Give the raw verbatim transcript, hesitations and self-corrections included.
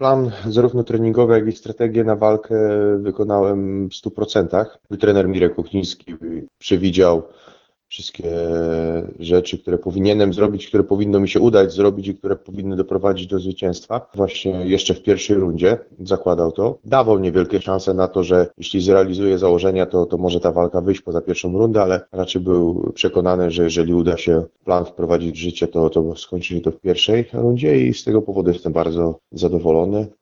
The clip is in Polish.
Plan zarówno treningowy, jak i strategię na walkę wykonałem w stu procentach. Trener Mirek Kuchniński przewidział wszystkie rzeczy, które powinienem zrobić, które powinno mi się udać zrobić i które powinny doprowadzić do zwycięstwa. Właśnie jeszcze w pierwszej rundzie zakładał to. Dawał niewielkie szanse na to, że jeśli zrealizuje założenia, to, to może ta walka wyjść poza pierwszą rundę, ale raczej był przekonany, że jeżeli uda się plan wprowadzić w życie, to, to skończy się to w pierwszej rundzie i z tego powodu jestem bardzo zadowolony.